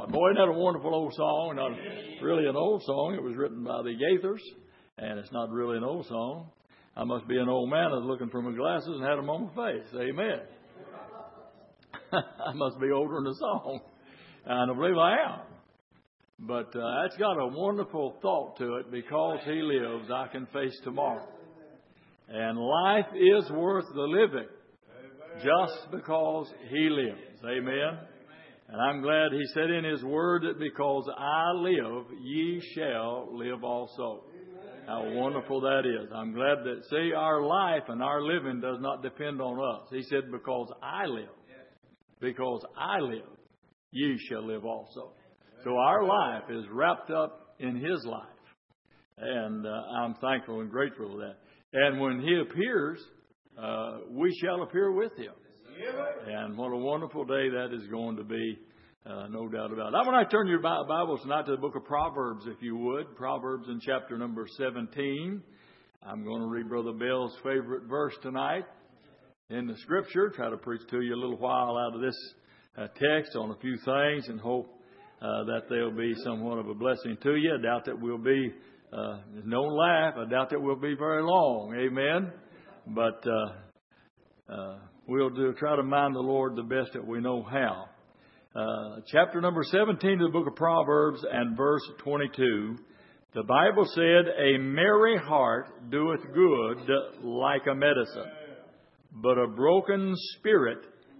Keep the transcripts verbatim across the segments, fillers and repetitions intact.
God. Boy, isn't that a wonderful old song? Not really an old song. It was written by the Gaithers, and it's not really an old song. I must be an old man that's looking for my glasses and had them on my face. Amen. I must be older than the song. And I believe I am. But uh, that's got a wonderful thought to it. Because He lives, I can face tomorrow. And life is worth the living just because He lives. Amen. And I'm glad He said in His Word that because I live, ye shall live also. How wonderful that is. I'm glad that, see, our life and our living does not depend on us. He said, because I live, because I live, ye shall live also. So our life is wrapped up in His life. And uh, I'm thankful and grateful for that. And when He appears, uh, we shall appear with Him. And what a wonderful day that is going to be, uh, no doubt about it. I'm going to turn your Bibles tonight to the book of Proverbs, if you would. Proverbs in chapter number seventeen. I'm going to read Brother Bell's favorite verse tonight in the Scripture. Try to preach to you a little while out of this uh, text on a few things and hope uh, that they'll be somewhat of a blessing to you. I doubt that we'll be, uh, don't laugh, I doubt that we'll be very long. Amen. But uh, uh, we'll do try to mind the Lord the best that we know how. Uh, chapter number seventeen of the book of Proverbs and verse twenty-two. The Bible said, a merry heart doeth good like a medicine, but a broken spirit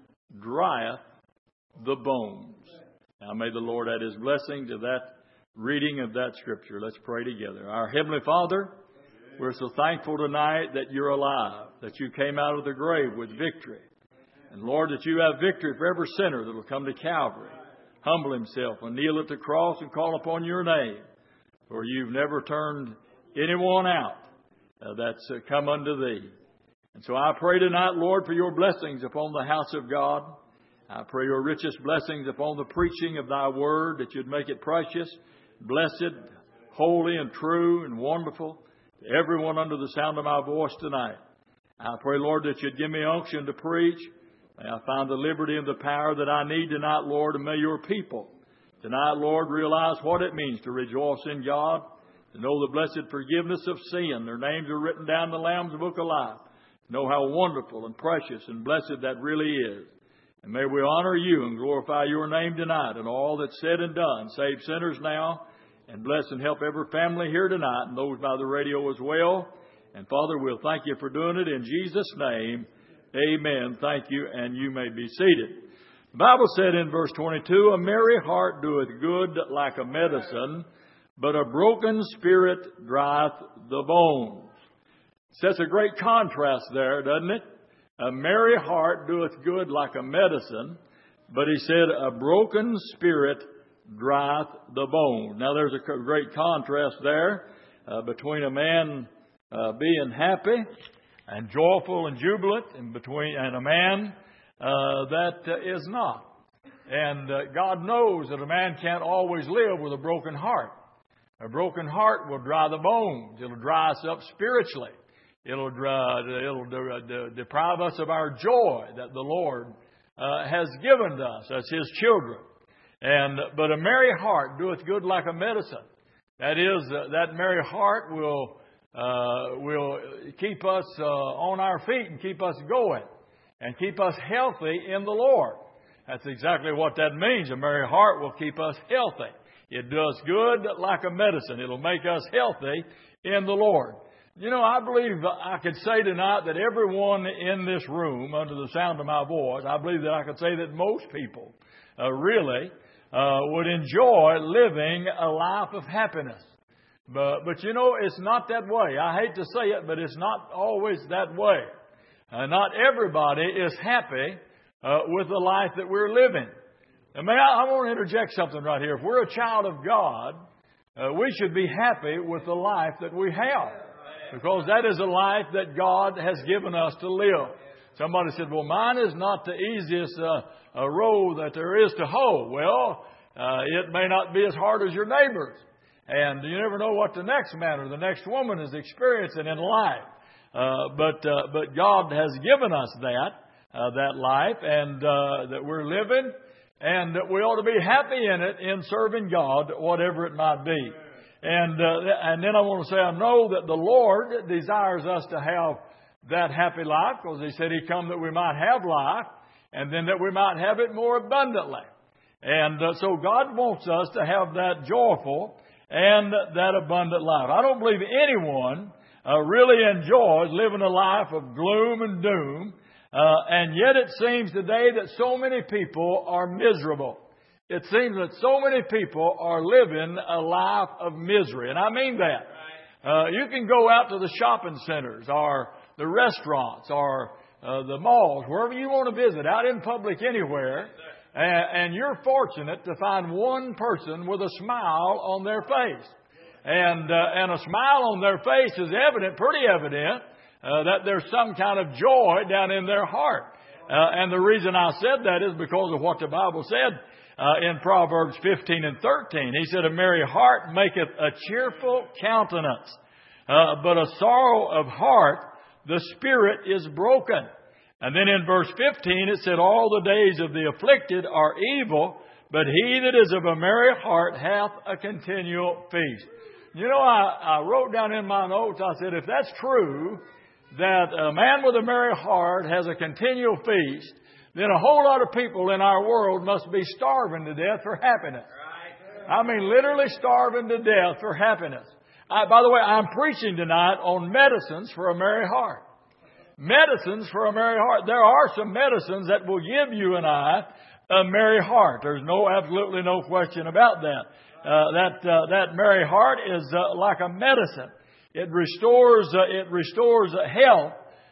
drieth the bones. Now may the Lord add His blessing to that reading of that Scripture. Let's pray together. Our Heavenly Father, we're so thankful tonight that you're alive, that you came out of the grave with victory. And Lord, that you have victory for every sinner that will come to Calvary, humble himself and kneel at the cross and call upon your name. For you've never turned anyone out uh, that's uh, come unto thee. And so I pray tonight, Lord, for your blessings upon the house of God. I pray your richest blessings upon the preaching of thy word, that you'd make it precious, blessed, holy and true and wonderful to everyone under the sound of my voice tonight. I pray, Lord, that you'd give me unction to preach. May I find the liberty and the power that I need tonight, Lord, and may your people tonight, Lord, realize what it means to rejoice in God, to know the blessed forgiveness of sin. Their names are written down in the Lamb's Book of Life. Know how wonderful and precious and blessed that really is. And may we honor you and glorify your name tonight and all that's said and done. Save sinners now and bless and help every family here tonight and those by the radio as well. And Father, we'll thank you for doing it in Jesus' name. Amen. Thank you, and you may be seated. The Bible said in verse twenty-two, a merry heart doeth good like a medicine, but a broken spirit drieth the bones. Sets a great contrast there, doesn't it? A merry heart doeth good like a medicine, but he said a broken spirit drieth the bone. Now there's a great contrast there uh, between a man uh, being happy and joyful and jubilant, and between and a man uh, that uh, is not. And uh, God knows that a man can't always live with a broken heart. A broken heart will dry the bones. It'll dry us up spiritually. It'll, uh, it'll de- de- deprive us of our joy that the Lord uh, has given to us as His children. And but a merry heart doeth good like a medicine. That is, uh, that merry heart will uh, will keep us uh, on our feet and keep us going and keep us healthy in the Lord. That's exactly what that means. A merry heart will keep us healthy. It does good like a medicine. It'll make us healthy in the Lord. You know, I believe I could say tonight that everyone in this room, under the sound of my voice, I believe that I could say that most people uh, really uh, would enjoy living a life of happiness. But, but you know, it's not that way. I hate to say it, but it's not always that way. Uh, not everybody is happy uh, with the life that we're living. And may I, I want to interject something right here. If we're a child of God, uh, we should be happy with the life that we have. Because that is a life that God has given us to live. Somebody said, well, mine is not the easiest uh, uh, road that there is to hoe. Well, uh, it may not be as hard as your neighbor's. And you never know what the next man or the next woman is experiencing in life. Uh, but uh, but God has given us that uh, that life and uh, that we're living, and that we ought to be happy in it, in serving God, whatever it might be. And uh, and then I want to say, I know that the Lord desires us to have that happy life, because He said He come that we might have life, and then that we might have it more abundantly. And uh, so God wants us to have that joyful and that abundant life. I don't believe anyone uh, really enjoys living a life of gloom and doom, uh, and yet it seems today that so many people are miserable. It seems that so many people are living a life of misery. And I mean that. Uh, you can go out to the shopping centers or the restaurants or uh, the malls, wherever you want to visit, out in public anywhere, and, and you're fortunate to find one person with a smile on their face. And, uh, and a smile on their face is evident, pretty evident, uh, that there's some kind of joy down in their heart. Uh, and the reason I said that is because of what the Bible said Uh, in Proverbs fifteen and thirteen. He said, a merry heart maketh a cheerful countenance, uh, but a sorrow of heart, the spirit is broken. And then in verse fifteen, it said, all the days of the afflicted are evil, but he that is of a merry heart hath a continual feast. You know, I, I wrote down in my notes, I said, if that's true, that a man with a merry heart has a continual feast, then a whole lot of people in our world must be starving to death for happiness. I mean, literally starving to death for happiness. I, by the way, I'm preaching tonight on medicines for a merry heart. Medicines for a merry heart. There are some medicines that will give you and I a merry heart. There's no, absolutely no question about that. Uh, that uh, that merry heart is uh, like a medicine. It restores uh, it restores health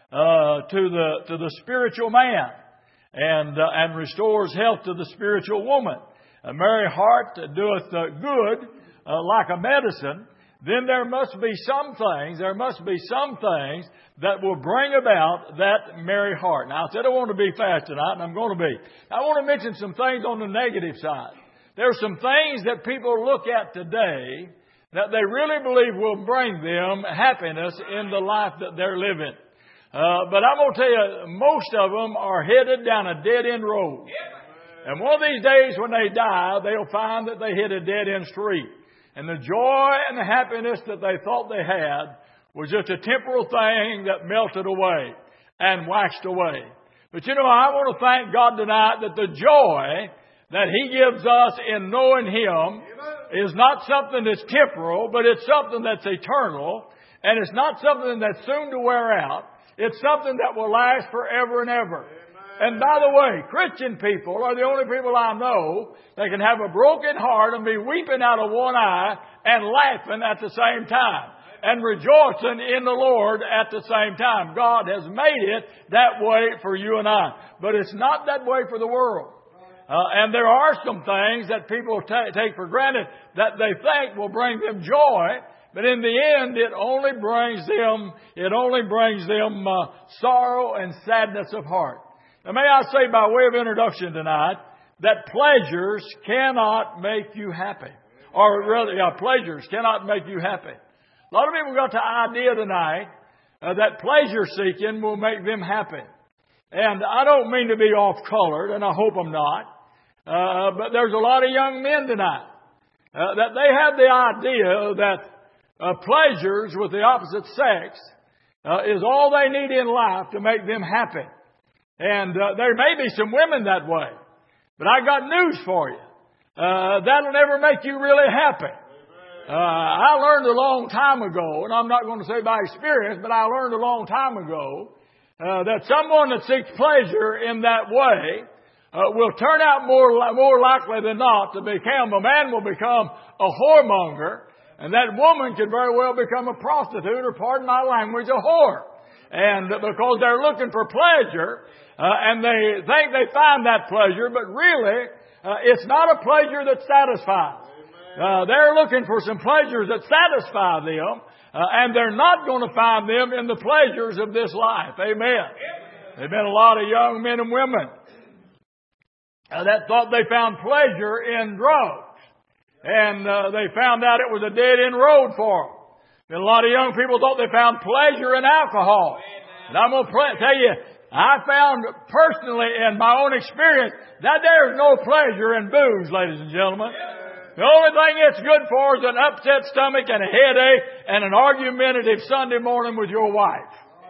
uh, to the to the spiritual man. And, uh, and restores health to the spiritual woman. A merry heart doeth uh, good uh, like a medicine. Then there must be some things, there must be some things that will bring about that merry heart. Now, I said I want to be fast tonight, and I'm going to be. I want to mention some things on the negative side. There are some things that people look at today that they really believe will bring them happiness in the life that they're living. Uh, but I'm going to tell you, most of them are headed down a dead-end road. And one of these days when they die, they'll find that they hit a dead-end street. And the joy and the happiness that they thought they had was just a temporal thing that melted away and waxed away. But you know, I want to thank God tonight that the joy that He gives us in knowing Him is not something that's temporal, but it's something that's eternal. And it's not something that's soon to wear out. It's something that will last forever and ever. Amen. And by the way, Christian people are the only people I know that can have a broken heart and be weeping out of one eye and laughing at the same time and rejoicing in the Lord at the same time. God has made it that way for you and I. But it's not that way for the world. Uh, and there are some things that people ta- take for granted that they think will bring them joy. But in the end, it only brings them, it only brings them uh, sorrow and sadness of heart. Now, may I say by way of introduction tonight that pleasures cannot make you happy, or rather, yeah, pleasures cannot make you happy. A lot of people got the idea tonight uh, that pleasure seeking will make them happy, and I don't mean to be off colored, and I hope I'm not. Uh, but there's a lot of young men tonight uh, that they have the idea that Uh, pleasures with the opposite sex uh, is all they need in life to make them happy. And uh, there may be some women that way. But I got news for you. Uh, that'll never make you really happy. Uh, I learned a long time ago, and I'm not going to say by experience, but I learned a long time ago uh, that someone that seeks pleasure in that way uh, will turn out more, more likely than not to become, a man will become a whoremonger. And that woman could very well become a prostitute, or pardon my language, a whore. And because they're looking for pleasure, uh, and they think they find that pleasure, but really, uh, it's not a pleasure that satisfies. Uh, they're looking for some pleasures that satisfy them, uh, and they're not going to find them in the pleasures of this life. Amen. There've been a lot of young men and women uh, that thought they found pleasure in drugs. And uh, they found out it was a dead-end road for them. And a lot of young people thought they found pleasure in alcohol. And I'm going to tell you, I found personally in my own experience that there is no pleasure in booze, ladies and gentlemen. The only thing it's good for is an upset stomach and a headache and an argumentative Sunday morning with your wife.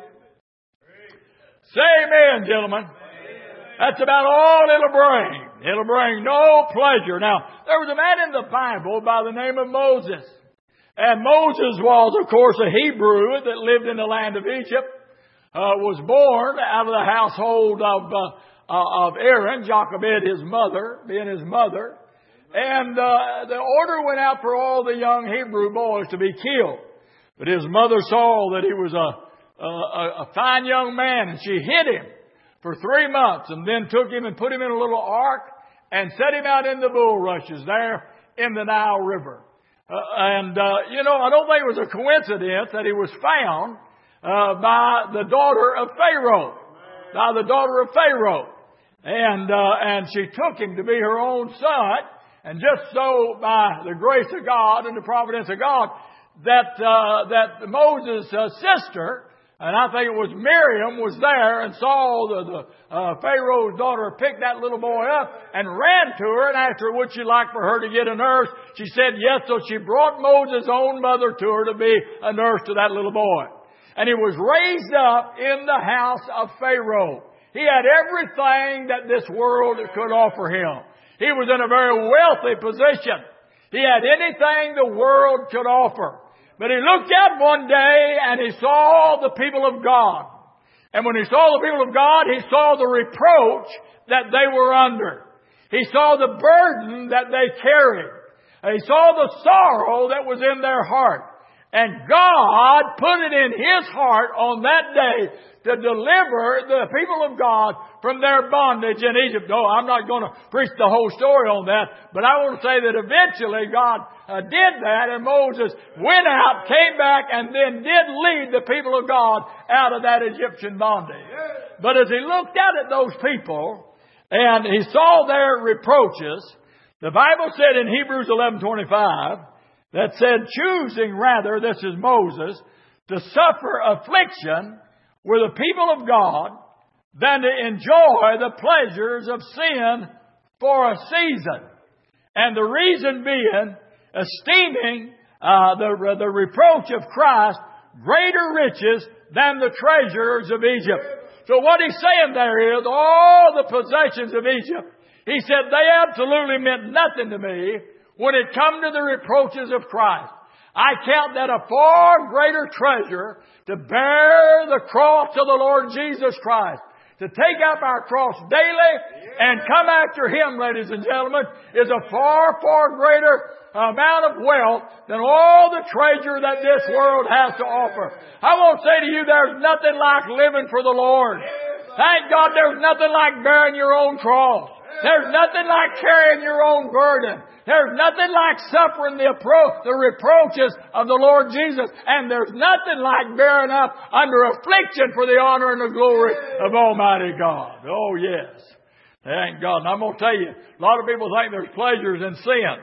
Say amen, gentlemen. That's about all it'll bring. It'll bring no pleasure. Now, there was a man in the Bible by the name of Moses. And Moses was, of course, a Hebrew that lived in the land of Egypt. Uh, was born out of the household of, uh, uh, of Aaron, Jochebed, his mother, being his mother. And uh, the order went out for all the young Hebrew boys to be killed. But his mother saw that he was a, a, a fine young man, and she hid him for three months and then took him and put him in a little ark and set him out in the bulrushes there in the Nile River. Uh, and, uh, you know, I don't think it was a coincidence that he was found uh, by the daughter of Pharaoh, by the daughter of Pharaoh. And, uh, and she took him to be her own son. And just so by the grace of God and the providence of God, that, uh, that Moses' uh, sister, and I think it was Miriam, was there and saw the, the uh, Pharaoh's daughter pick that little boy up and ran to her and asked her, would she like for her to get a nurse? She said yes, so she brought Moses' own mother to her to be a nurse to that little boy. And he was raised up in the house of Pharaoh. He had everything that this world could offer him. He was in a very wealthy position. He had anything the world could offer. But he looked out one day and he saw the people of God. And when he saw the people of God, he saw the reproach that they were under. He saw the burden that they carried. He saw the sorrow that was in their heart. And God put it in His heart on that day to deliver the people of God from their bondage in Egypt. No, I'm not going to preach the whole story on that, but I want to say that eventually God uh, did that, and Moses went out, came back, and then did lead the people of God out of that Egyptian bondage. But as he looked out at those people, and he saw their reproaches, the Bible said in Hebrews eleven twenty-five, that said, choosing rather, this is Moses, to suffer affliction with the people of God than to enjoy the pleasures of sin for a season. And the reason being, esteeming uh, the, the reproach of Christ greater riches than the treasures of Egypt. So what he's saying there is, all the possessions of Egypt, he said they absolutely meant nothing to me when it come to the reproaches of Christ. I count that a far greater treasure to bear the cross of the Lord Jesus Christ. To take up our cross daily and come after Him, ladies and gentlemen, is a far, far greater amount of wealth than all the treasure that this world has to offer. I want to say to you, there's nothing like living for the Lord. Thank God there's nothing like bearing your own cross. There's nothing like carrying your own burden. There's nothing like suffering the, appro- the reproaches of the Lord Jesus. And there's nothing like bearing up under affliction for the honor and the glory of Almighty God. Oh, yes. Thank God. And I'm going to tell you, a lot of people think there's pleasures in sin.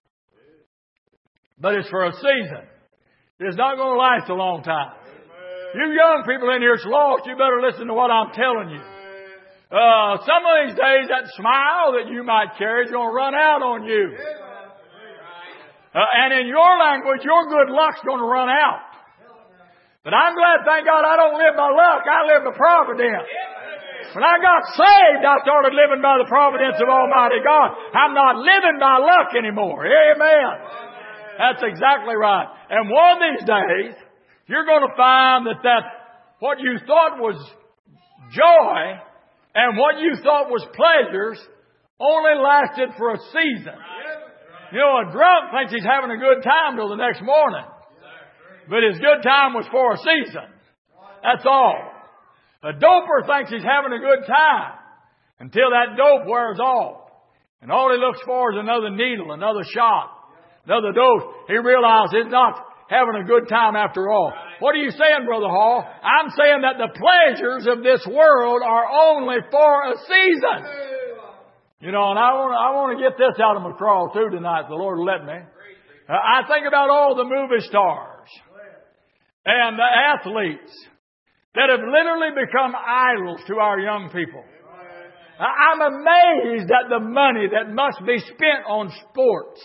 But it's for a season. It's not going to last a long time. You young people in here that's lost, you better listen to what I'm telling you. Uh, some of these days, that smile that you might carry is going to run out on you. Uh, and in your language, your good luck's going to run out. But I'm glad, thank God, I don't live by luck. I live by providence. When I got saved, I started living by the providence of Almighty God. I'm not living by luck anymore. Amen. That's exactly right. And one of these days, you're going to find that that what you thought was joy and what you thought was pleasures only lasted for a season. You know, a drunk thinks he's having a good time till the next morning. But his good time was for a season. That's all. A doper thinks he's having a good time until that dope wears off. And all he looks for is another needle, another shot, another dose. He realizes he's not having a good time after all. What are you saying, Brother Hall? I'm saying that the pleasures of this world are only for a season. You know, and I want to, I want to get this out of my crawl too tonight. The Lord will let me. Uh, I think about all the movie stars and the athletes that have literally become idols to our young people. I'm amazed at the money that must be spent on sports.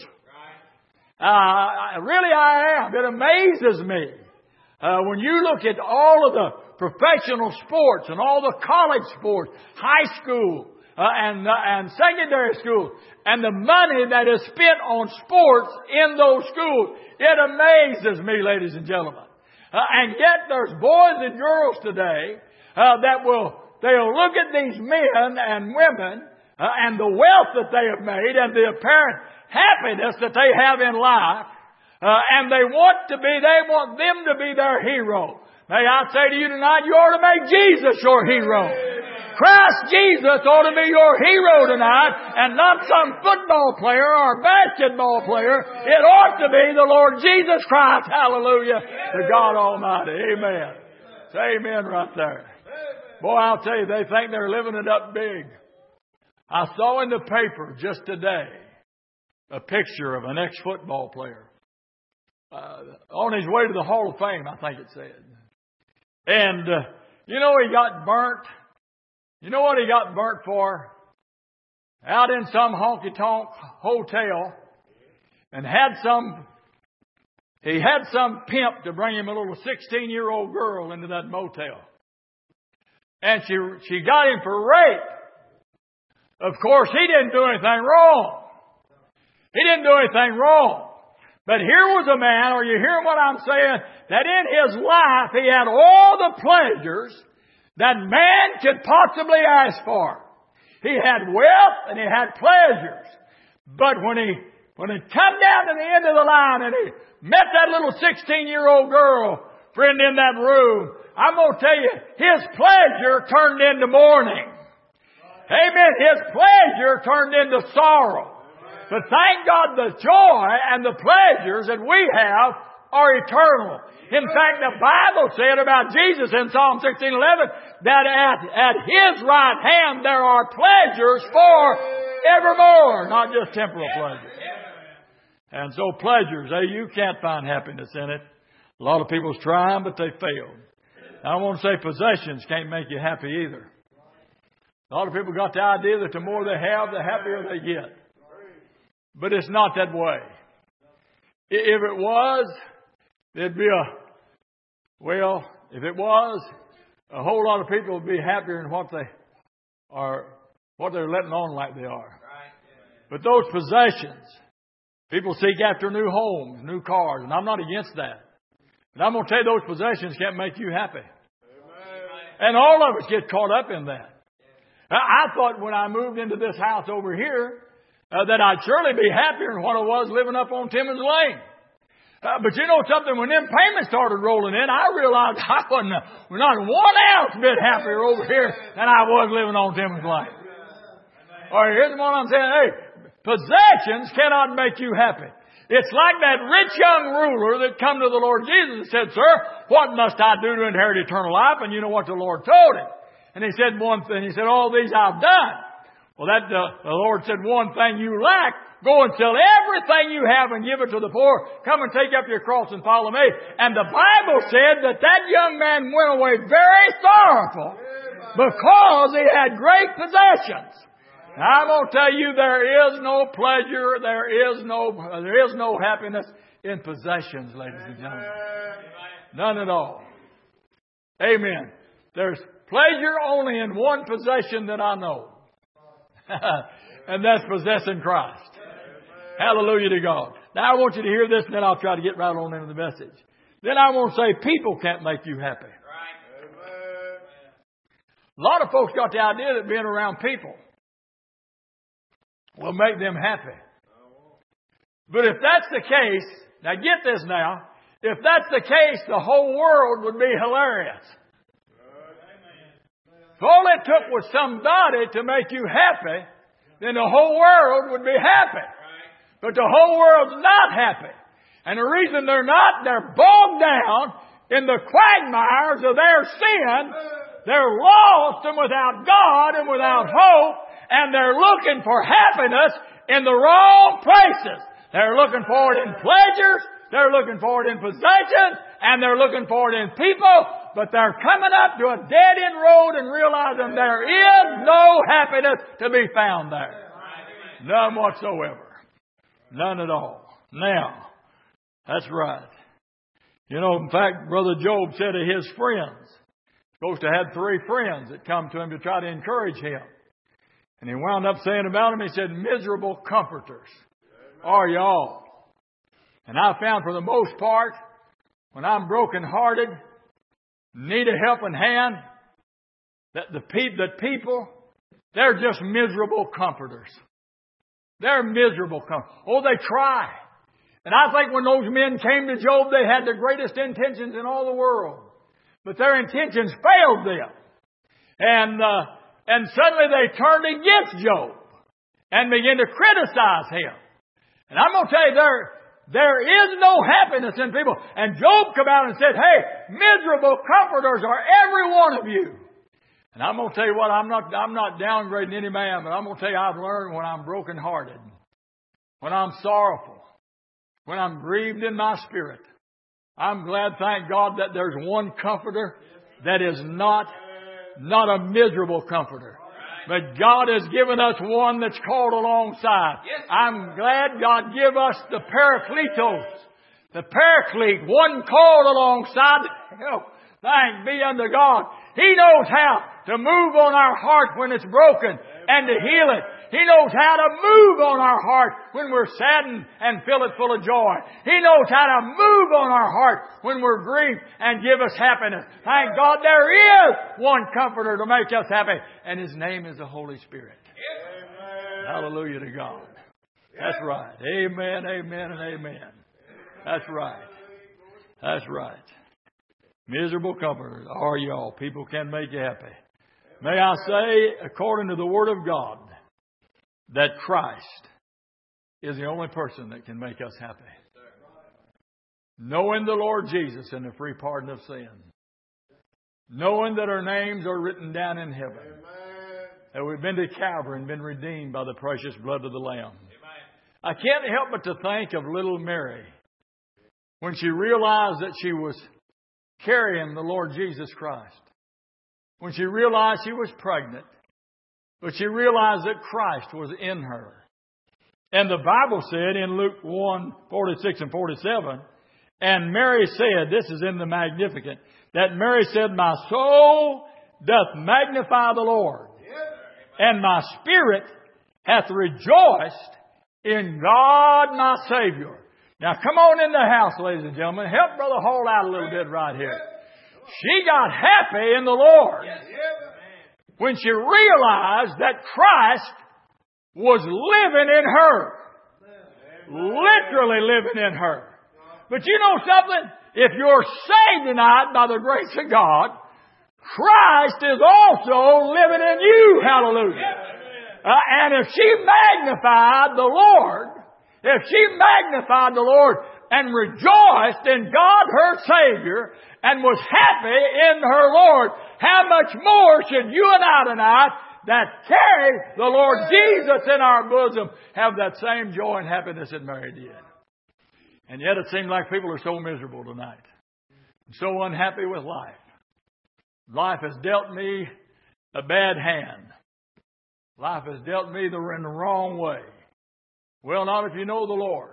Uh, really I am. It amazes me. Uh, when you look at all of the professional sports and all the college sports, high school uh, and, uh, and secondary school, and the money that is spent on sports in those schools, it amazes me, ladies and gentlemen. Uh, and yet there's boys and girls today uh, that will, they'll look at these men and women uh, and the wealth that they have made and the apparent happiness that they have in life, uh, and they want to be, they want them to be their hero. May I say to you tonight, you ought to make Jesus your hero. Christ Jesus ought to be your hero tonight, and not some football player or basketball player. It ought to be the Lord Jesus Christ. Hallelujah to God Almighty. Amen. Say amen right there. Boy, I'll tell you, they think they're living it up big. I saw in the paper just today a picture of an ex-football player uh, on his way to the Hall of Fame, I think it said. And, uh, you know, he got burnt. You know what he got burnt for? Out in some honky-tonk hotel, and had some, he had some pimp to bring him a little sixteen-year-old girl into that motel. And she, she got him for rape. Of course, he didn't do anything wrong. He didn't do anything wrong. But here was a man, are you hearing what I'm saying? That in his life he had all the pleasures that man could possibly ask for. He had wealth and he had pleasures. But when he, when he come down to the end of the line and he met that little sixteen-year-old girl friend in that room, I'm going to tell you, his pleasure turned into mourning. Amen. His pleasure turned into sorrow. But thank God the joy and the pleasures that we have are eternal. In fact, the Bible said about Jesus in Psalm sixteen eleven that at, at His right hand there are pleasures for evermore, not just temporal pleasures. And so pleasures, eh, you can't find happiness in it. A lot of people's trying, but they fail. I want to say possessions can't make you happy either. A lot of people got the idea that the more they have, the happier they get. But it's not that way. If it was, there'd be a, well, if it was, a whole lot of people would be happier in what they are, what they're letting on like they are. But those possessions, people seek after new homes, new cars, and I'm not against that. But I'm going to tell you, those possessions can't make you happy. And all of us get caught up in that. I thought when I moved into this house over here, Uh, that I'd surely be happier than what I was living up on Timmons Lane. Uh, but you know something, when them payments started rolling in, I realized I wasn't uh, not one ounce bit happier over here than I was living on Timmons Lane. All right, here's what I'm saying. Hey, possessions cannot make you happy. It's like that rich young ruler that come to the Lord Jesus and said, "Sir, what must I do to inherit eternal life?" And you know what the Lord told him. And he said one thing. He said, "All these I've done." Well, that uh, the Lord said, "One thing you lack, go and sell everything you have and give it to the poor. Come and take up your cross and follow me." And the Bible said that that young man went away very sorrowful because he had great possessions. Now, I'm going to tell you, there is no pleasure, there is no, there is no happiness in possessions, ladies and gentlemen. None at all. Amen. There's pleasure only in one possession that I know. And that's possessing Christ. Hallelujah to God. Now I want you to hear this, and then I'll try to get right on into the message. Then I want to say people can't make you happy. A lot of folks got the idea that being around people will make them happy. But if that's the case, now get this now, if that's the case, the whole world would be hilarious. If all it took was somebody to make you happy, then the whole world would be happy. But the whole world's not happy. And the reason they're not, they're bogged down in the quagmires of their sin. They're lost and without God and without hope. And they're looking for happiness in the wrong places. They're looking for it in pleasures. They're looking for it in possessions. And they're looking for it in people. but they're coming up to a dead-end road and realizing there is no happiness to be found there. None whatsoever. None at all. Now, that's right. You know, in fact, Brother Job said to his friends, supposed to have three friends that come to him to try to encourage him. And he wound up saying about him, he said, miserable comforters are y'all. And I found for the most part, when I'm brokenhearted, need a helping hand, that the pe- that people, they're just miserable comforters. They're miserable comforters. Oh, they try. And I think when those men came to Job, they had the greatest intentions in all the world. But their intentions failed them. And, uh, and suddenly they turned against Job and began to criticize him. And I'm going to tell you, there, there is no happiness in people. And Job come out and said, hey, miserable comforters are every one of you. And I'm going to tell you what, I'm not, I'm not downgrading any man, but I'm going to tell you I've learned when I'm brokenhearted, when I'm sorrowful, when I'm grieved in my spirit, I'm glad, thank God, that there's one comforter that is not, not a miserable comforter. But God has given us one that's called alongside. I'm glad God give us the Parakletos, the Paraclete, one called alongside to help. Thank be unto God. He knows how to move on our heart when it's broken and to heal it. He knows how to move on our heart when we're saddened and fill it full of joy. He knows how to move on our heart when we're grieved and give us happiness. Thank God there is one comforter to make us happy, and His name is the Holy Spirit. Amen. Hallelujah to God. That's right. Amen, amen, and amen. That's right. That's right. Miserable comforters are y'all. People can make you happy. May I say, according to the Word of God, that Christ is the only person that can make us happy. Knowing the Lord Jesus and the free pardon of sin. Knowing that our names are written down in heaven. That we've been to Calvary and been redeemed by the precious blood of the Lamb. I can't help but to think of little Mary when she realized that she was carrying the Lord Jesus Christ. When she realized she was pregnant. But she realized that Christ was in her. And the Bible said in Luke one, forty-six and forty-seven, and Mary said, this is in the Magnificat, that Mary said, my soul doth magnify the Lord, and my spirit hath rejoiced in God my Savior. Now come on in the house, ladies and gentlemen. Help Brother Hall out a little bit right here. She got happy in the Lord when she realized that Christ was living in her. Literally living in her. But you know something? If you're saved tonight by the grace of God, Christ is also living in you. Hallelujah. Uh, and if she magnified the Lord, if she magnified the Lord and rejoiced in God her Savior and was happy in her Lord, how much more should you and I tonight that carry the Lord Jesus in our bosom have that same joy and happiness that Mary did? And yet it seems like people are so miserable tonight. So unhappy with life. Life has dealt me a bad hand. Life has dealt me the, in the wrong way. Well, not if you know the Lord.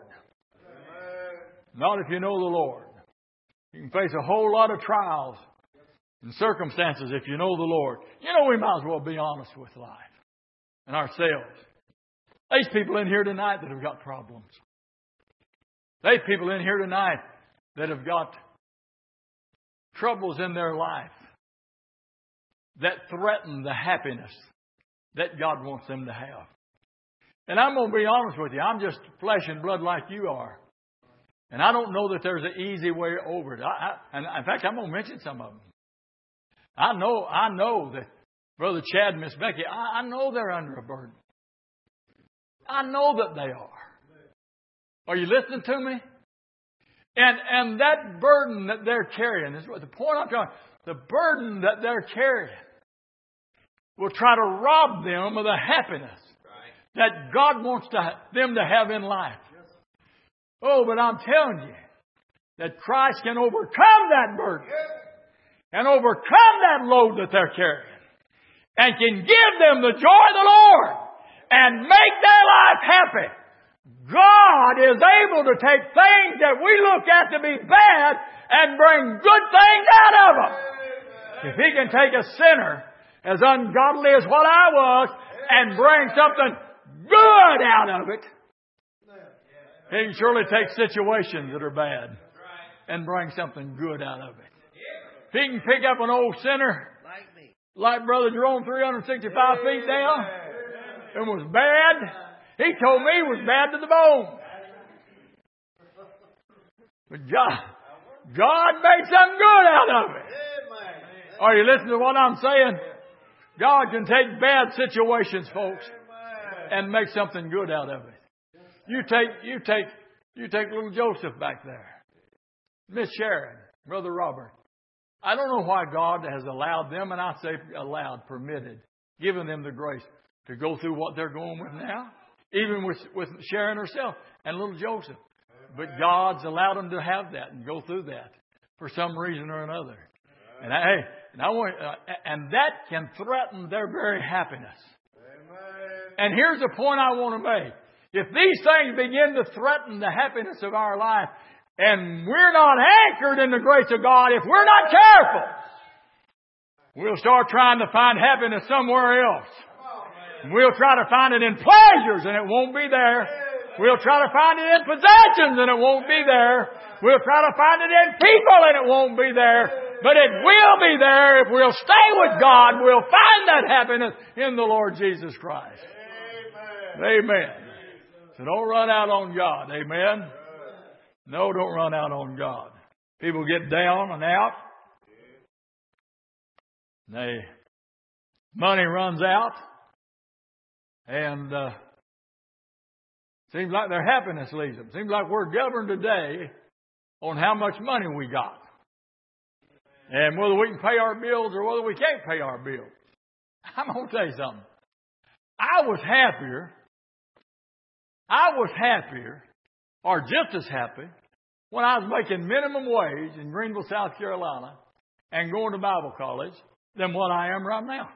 Not if you know the Lord. You can face a whole lot of trials and circumstances if you know the Lord. You know, we might as well be honest with life and ourselves. There's people in here tonight that have got problems. There's people in here tonight that have got troubles in their life that threaten the happiness that God wants them to have. And I'm going to be honest with you. I'm just flesh and blood like you are. And I don't know that there's an easy way over it. I, I, and in fact, I'm going to mention some of them. I know, I know that Brother Chad and Miss Becky, I, I know they're under a burden. I know that they are. Are you listening to me? And and that burden that they're carrying is what the point I'm trying. The burden that they're carrying will try to rob them of the happiness that God wants to, them to have in life. Oh, but I'm telling you that Christ can overcome that burden. and overcome that load that they're carrying and can give them the joy of the Lord and make their life happy, God is able to take things that we look at to be bad and bring good things out of them. If He can take a sinner as ungodly as what I was and bring something good out of it, He can surely take situations that are bad and bring something good out of it. If He can pick up an old sinner like Brother Jerome, three hundred sixty-five feet down, and was bad, he told me it was bad to the bone. But God, God made something good out of it. Are you listening to what I'm saying? God can take bad situations, folks, and make something good out of it. You take, you take, you take little Joseph back there. Miss Sharon, Brother Robert. I don't know why God has allowed them, and I say allowed, permitted, given them the grace to go through what they're going with now, even with, with Sharon herself and little Joseph. But God's allowed them to have that and go through that for some reason or another. And I, hey, and I want, uh, and that can threaten their very happiness. And here's the point I want to make. If these things begin to threaten the happiness of our life, and we're not anchored in the grace of God, if we're not careful, we'll start trying to find happiness somewhere else. We'll try to find it in pleasures, and it won't be there. We'll try to find it in possessions, and it won't be there. We'll try to find it in people, and it won't be there. But it will be there if we'll stay with God. We'll find that happiness in the Lord Jesus Christ. Amen. Amen. So don't run out on God. Amen. No, don't run out on God. People get down and out. They, money runs out. And uh, seems like their happiness leaves them. Seems like we're governed today on how much money we got. And whether we can pay our bills or whether we can't pay our bills. I'm going to tell you something. I was happier. I was happier, or just as happy, when I was making minimum wage in Greenville, South Carolina, and going to Bible college than what I am right now.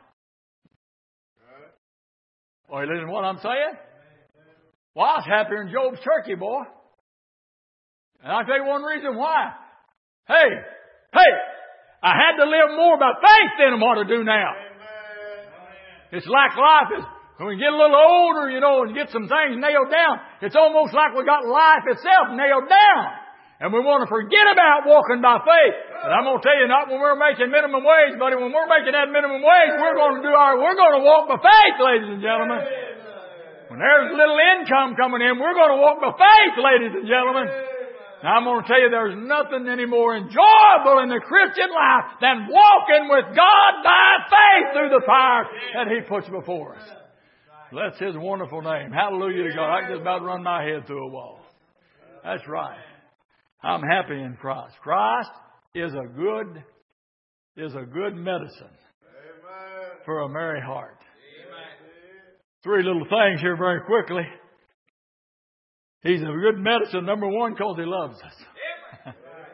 Are you listening to what I'm saying? Well, I was happier in Job's turkey, boy. And I'll tell you one reason why. Hey, hey, I had to live more by faith than what I do now. It's like life is, when we get a little older, you know, and get some things nailed down, it's almost like we got life itself nailed down. And we want to forget about walking by faith. But I'm going to tell you, not when we're making minimum wage, buddy. When we're making that minimum wage, we're going to do our, we're going to walk by faith, ladies and gentlemen. When there's little income coming in, we're going to walk by faith, ladies and gentlemen. Now I'm going to tell you, there's nothing any more enjoyable in the Christian life than walking with God by faith through the fire that He puts before us. That's His wonderful name. Hallelujah to God. I can just about run my head through a wall. That's right. I'm happy in Christ. Christ is a good, is a good medicine for a merry heart. Three little things here very quickly. He's a good medicine, number one, because He loves us.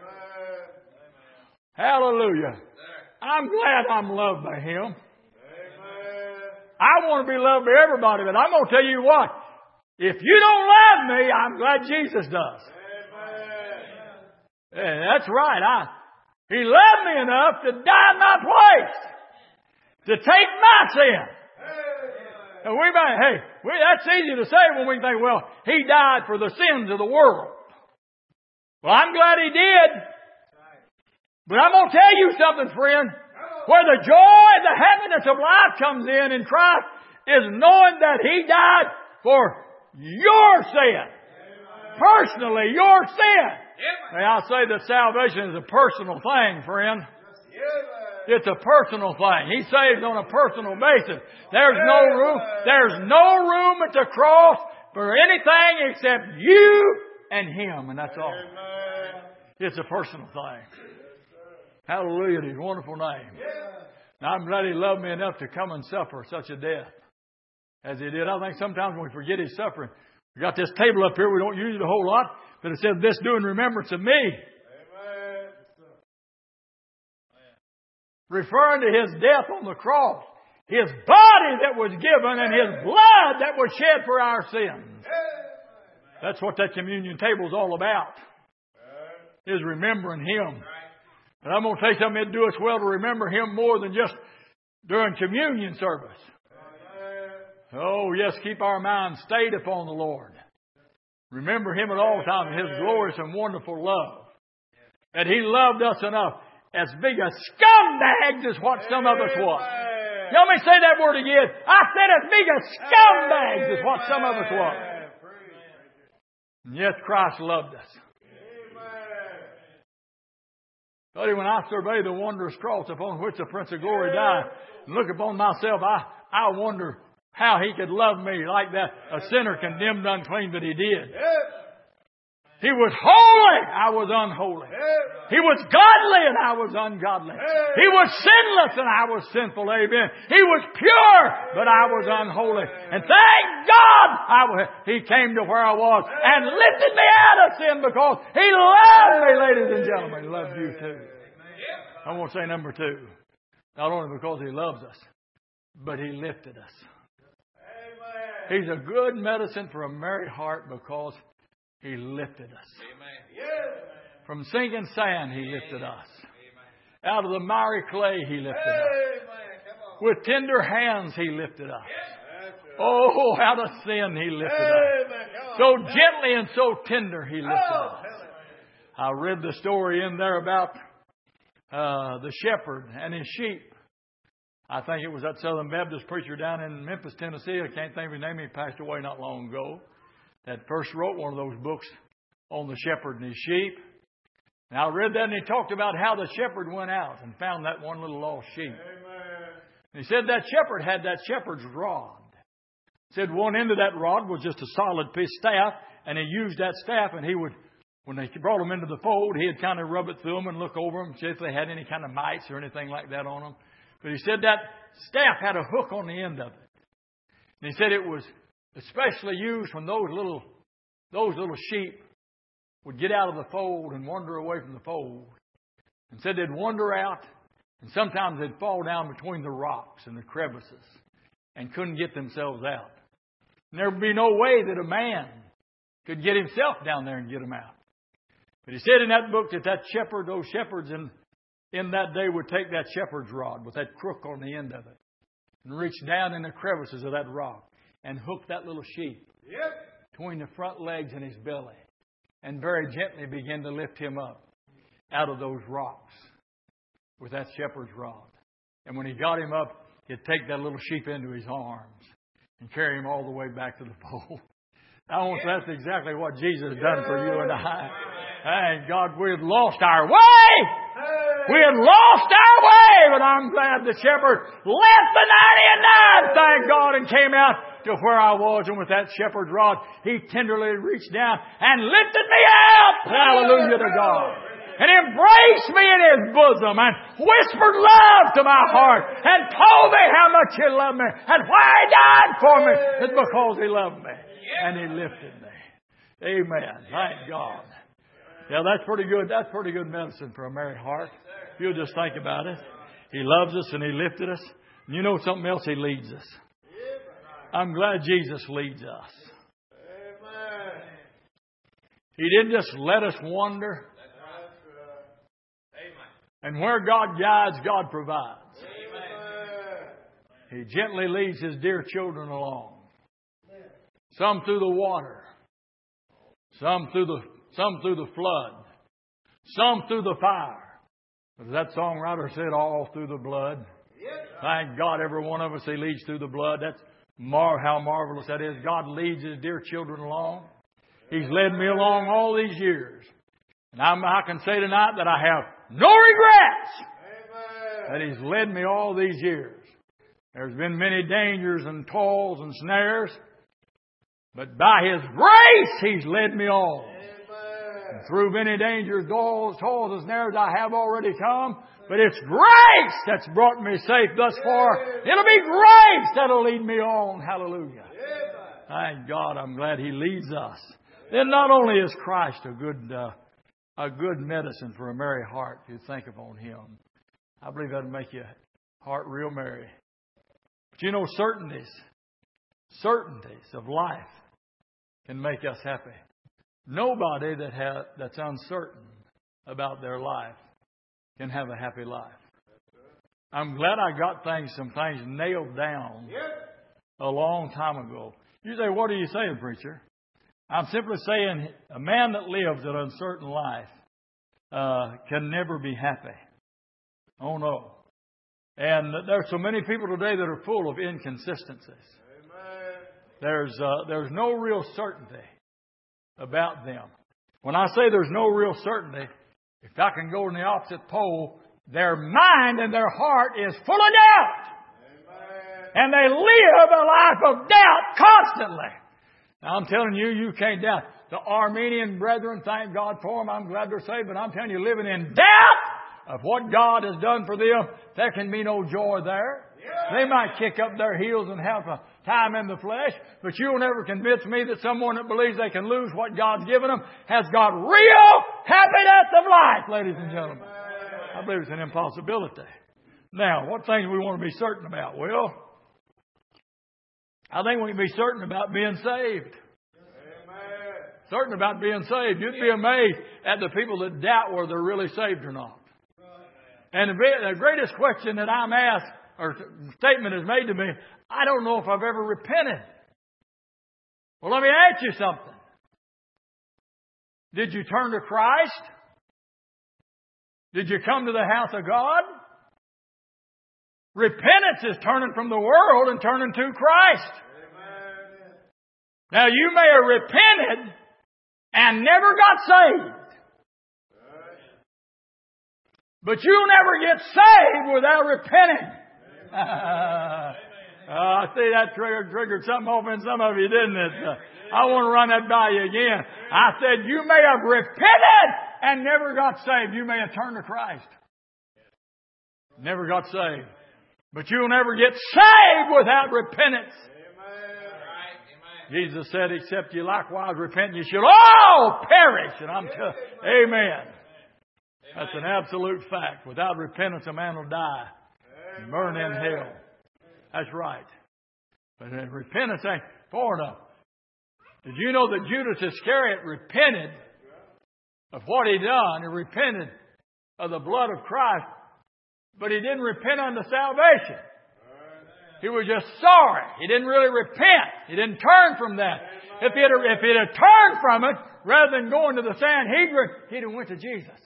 Hallelujah. I'm glad I'm loved by Him. I want to be loved by everybody, but I'm going to tell you what. If you don't love me, I'm glad Jesus does. Yeah, that's right. I, he loved me enough to die in my place, to take my sin. And we might, hey, we, that's easy to say when we think, well, He died for the sins of the world. Well, I'm glad He did. But I'm going to tell you something, friend. Where the joy and the happiness of life comes in in Christ is knowing that He died for your sin. Personally, your sin. May I say that salvation is a personal thing, friend. It's a personal thing. He saves on a personal basis. There's no room, there's no room at the cross for anything except you and Him, and that's all. It's a personal thing. Hallelujah to His wonderful name. Now, I'm glad He loved me enough to come and suffer such a death as He did. I think sometimes when we forget His suffering, we got this table up here, we don't use it a whole lot, but it says, this do in remembrance of me. referring to His death on the cross, His body that was given, and His blood that was shed for our sins. That's what that communion table is all about, is remembering Him. And I'm going to tell you something, it'd do us well to remember Him more than just during communion service. Oh, yes, keep our minds stayed upon the Lord. Remember Him at all times, His glorious and wonderful love. That He loved us enough. As big as scumbags is what some of us was. Let me say that word again. I said as big as scumbags is what some of us was. And yes, Christ loved us. Buddy, when I survey the wondrous cross upon which the Prince of Glory died, and look upon myself, I, I wonder how He could love me like that, a sinner condemned unclean that He did. He was holy, I was unholy. He was godly and I was ungodly. He was sinless and I was sinful, amen. He was pure, but I was unholy. And thank God I was, He came to where I was and lifted me out of sin because He loved me, ladies and gentlemen. He loved you too. I want to say number two. Not only because He loves us, but He lifted us. He's a good medicine for a merry heart because He lifted us. Amen. From sinking sand, He lifted us. Out of the miry clay, He lifted us. With tender hands, He lifted us. Oh, out of sin, He lifted us. So gently and so tender, He lifted us. I read the story in there about uh, the shepherd and his sheep. I think it was that Southern Baptist preacher down in Memphis, Tennessee. I can't think of his name. He passed away not long ago. That first wrote one of those books on the shepherd and his sheep. And I read that and he talked about how the shepherd went out and found that one little lost sheep. Amen. And he said that shepherd had that shepherd's rod. He said one end of that rod was just a solid piece of staff, and he used that staff, and he would, when they brought them into the fold, he'd kind of rub it through them and look over them, see if they had any kind of mites or anything like that on them. But he said that staff had a hook on the end of it. And he said it was especially used when those little those little sheep would get out of the fold and wander away from the fold. And said they'd wander out, and sometimes they'd fall down between the rocks and the crevices and couldn't get themselves out. And there would be no way that a man could get himself down there and get them out. But he said in that book that that shepherd, those shepherds in, in that day would take that shepherd's rod with that crook on the end of it and reach down in the crevices of that rock and hook that little sheep yep. between the front legs and his belly and very gently begin to lift him up out of those rocks with that shepherd's rod. And when he got him up, he'd take that little sheep into his arms and carry him all the way back to the fold. I want to, that's exactly what Jesus has done for you and I. Thank God we had lost our way. We had lost our way, but I'm glad the shepherd left the ninety-nine, thank God, and came out to where I was. And with that shepherd's rod, He tenderly reached down and lifted me out. Hallelujah to God. And embraced me in His bosom and whispered love to my heart and told me how much He loved me and why He died for me. It's because He loved me and He lifted me. Amen. Thank God. Yeah, that's pretty good. That's pretty good medicine for a merry heart. If you'll just think about it. He loves us and He lifted us. And you know something else? He leads us. I'm glad Jesus leads us. He didn't just let us wander. And where God guides, God provides. He gently leads His dear children along. Some through the water. Some through the some through the flood. Some through the fire. As that songwriter said, all through the blood. Thank God every one of us He leads through the blood. That's mar- how marvelous that is. God leads His dear children along. He's led me along all these years. And I'm, I can say tonight that I have no regrets. Amen. That He's led me all these years. There's been many dangers and toils and snares. But by His grace, He's led me all. And through many dangers, toils, toils and snares I have already come. But it's grace that's brought me safe thus far. It'll be grace that'll lead me on. Hallelujah. Thank God, I'm glad He leads us. Then not only is Christ a good uh, a good medicine for a merry heart, if you think upon Him, I believe that would make your heart real merry. But you know, certainties, certainties of life can make us happy. Nobody that has, that's uncertain about their life can have a happy life. I'm glad I got things, some things nailed down a long time ago. You say, what are you saying, preacher? I'm simply saying a man that lives an uncertain life uh, can never be happy. Oh, no. And there's so many people today that are full of inconsistencies. Amen. There's, uh, there's no real certainty about them. When I say there's no real certainty, if I can go in the opposite pole, their mind and their heart is full of doubt. Amen. And they live a life of doubt constantly. Now, I'm telling you, you can't doubt. The Armenian brethren, thank God for them. I'm glad they're saved. But I'm telling you, living in doubt of what God has done for them, there can be no joy there. Yeah. They might kick up their heels and have a time in the flesh, but you'll never convince me that someone that believes they can lose what God's given them has got real happiness of life, ladies and gentlemen. I believe it's an impossibility. Now, what things we want to be certain about? Well, I think we can be certain about being saved. Amen. Certain about being saved. You'd be amazed at the people that doubt whether they're really saved or not. And the greatest question that I'm asked, or statement is made to me, I don't know if I've ever repented. Well, let me ask you something. Did you turn to Christ? Did you come to the house of God? Repentance is turning from the world and turning to Christ. Amen. Now, you may have repented and never got saved. But you'll never get saved without repenting. uh, I see that triggered, triggered something off in some of you, didn't it? Uh, I want to run that by you again. I said you may have repented and never got saved. You may have turned to Christ. Never got saved. But you'll never get saved without repentance. Amen. Jesus said, except you likewise repent, you shall all perish. And I'm telling you, amen. That's an absolute fact. Without repentance, a man will die and burn in hell. That's right. But repentance ain't far enough. Did you know that Judas Iscariot repented of what he done? He repented of the blood of Christ. But he didn't repent unto salvation. He was just sorry. He didn't really repent. He didn't turn from that. If he had, if he had turned from it, rather than going to the Sanhedrin, he'd have went to Jesus.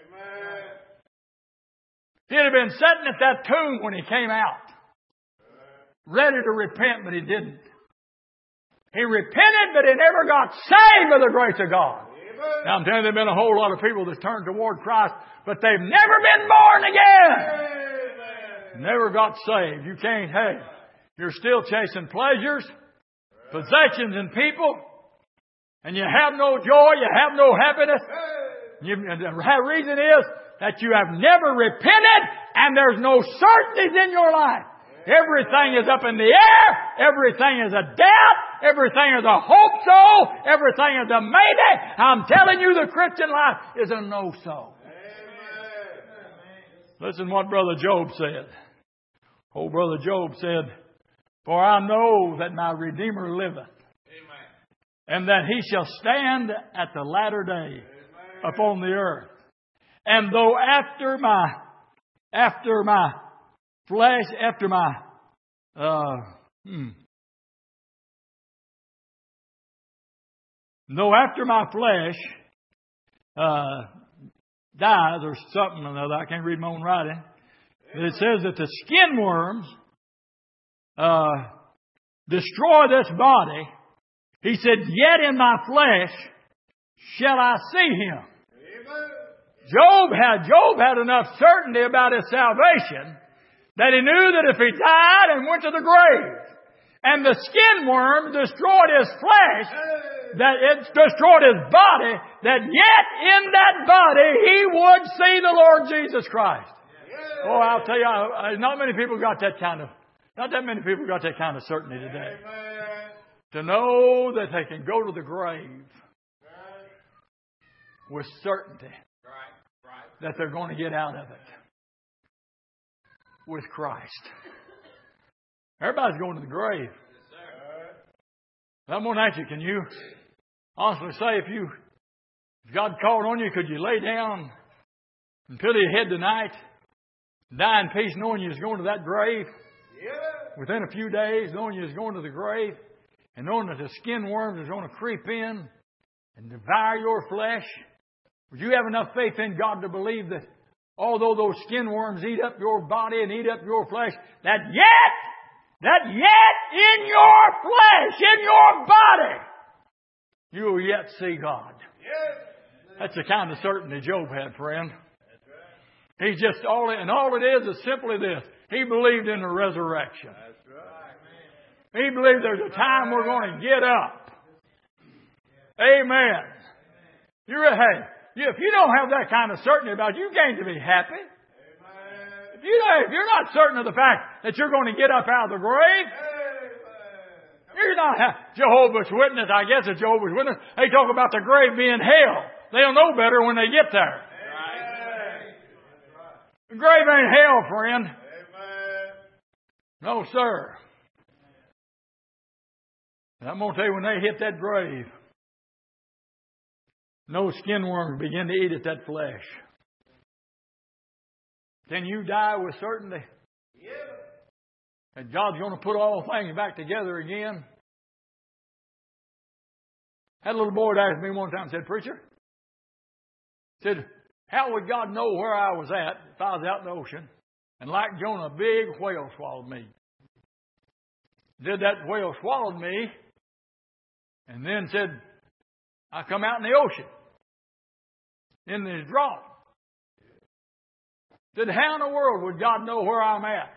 He'd have been sitting at that tomb when he came out, ready to repent, but he didn't. He repented, but he never got saved by the grace of God. Now, I'm telling you, there have been a whole lot of people that turned toward Christ, but they've never been born again. Amen. Never got saved. You can't, hey, you're still chasing pleasures, possessions, and people, and you have no joy, you have no happiness. You, and the reason is that you have never repented, and there's no certainties in your life. Everything is up in the air. Everything is a doubt. Everything is a hope so. Everything is a maybe. I'm telling you, the Christian life is a no so. Listen what Brother Job said. Old Brother Job said, for I know that my Redeemer liveth, amen, and that he shall stand at the latter day, amen, upon the earth. And though after my, after my flesh, after my, uh, hmm, though after my flesh uh, dies, or something or another, I can't read my own writing. It says that the skin worms uh, destroy this body. He said, yet in my flesh shall I see him. Amen. Job had Job had enough certainty about his salvation that he knew that if he died and went to the grave, and the skin worm destroyed his flesh, that it destroyed his body, that yet in that body he would see the Lord Jesus Christ. Oh, I'll tell you, not many people got that kind of, not that many people got that kind of certainty today. To know that they can go to the grave with certainty that they're going to get out of it. with Christ. Everybody's going to the grave. I'm going to ask you, can you honestly say if you, if God called on you, could you lay down and pillow your head tonight, die in peace knowing you was going to that grave? Yeah. Within a few days, knowing you was going to the grave, and knowing that the skin worms is going to creep in and devour your flesh? Would you have enough faith in God to believe that although those skin worms eat up your body and eat up your flesh, that yet, that yet in your flesh, in your body, you will yet see God? That's the kind of certainty Job had, friend. He's just all, and all it is is simply this. He believed in the resurrection. He believed there's a time we're going to get up. Amen. You're, hey, if you don't have that kind of certainty about it, you ain't to be happy. If, you, if you're not certain of the fact that you're going to get up out of the grave, you're not ha- Jehovah's Witness. I guess a Jehovah's Witness. They talk about the grave being hell. They'll know better when they get there. The grave ain't hell, friend. No, sir. And I'm going to tell you, when they hit that grave, no skin worms begin to eat at that flesh. Can you die with certainty? That God's going to put all things back together again? Had a little boy that asked me one time, said, "Preacher," said, "how would God know where I was at if I was out in the ocean and like Jonah, a big whale swallowed me?" Did that whale swallowed me and then said, I come out in the ocean in this drought. Said, how in the world would God know where I'm at?